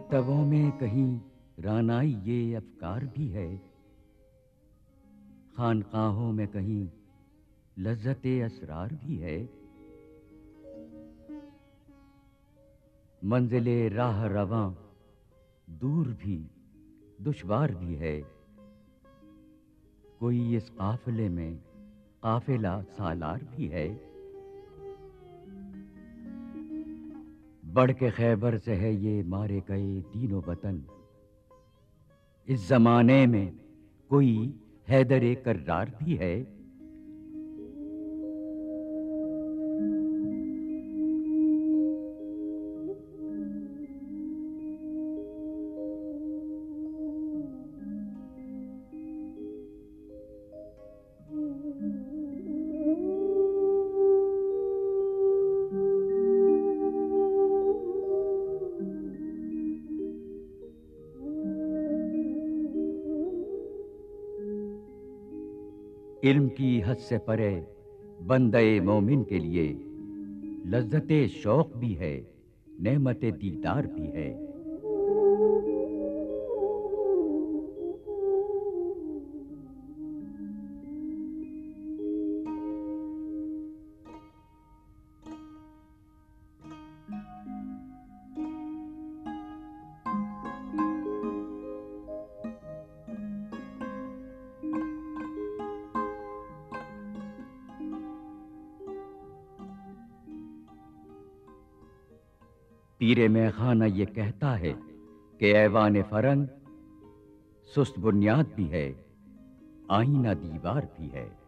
मकतबों में कहीं रानाई ये अफकार भी है, खानकाहों में कहीं लज्जते असरार भी है। मंजिले राह रवां दूर भी दुश्वार भी है, कोई इस काफिले में काफिला सालार भी है। बढ़ के खैबर से है ये मारे गए दीनो वतन, इस जमाने में कोई हैदर कर्रार भी है। इल्म की हद से परे बंदे मोमिन के लिए लज्जते शौक भी है, नेमते दीदार भी है। पीरे में खाना ये कहता है कि ऐवान फरंग सुस्त बुनियाद भी है, आईना दीवार भी है।